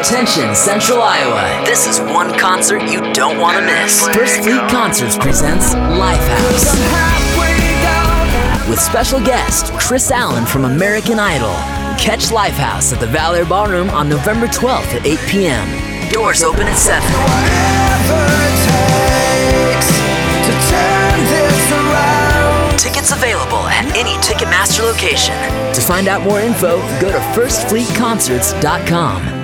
Attention, Central Iowa. This is one concert you don't want to miss. First Fleet Concerts presents Lifehouse. With special guest, Chris Allen from American Idol. Catch Lifehouse at the Valor Ballroom on November 12th at 8 p.m. Doors open at 7. Tickets available at any Ticketmaster location. To find out more info, go to firstfleetconcerts.com.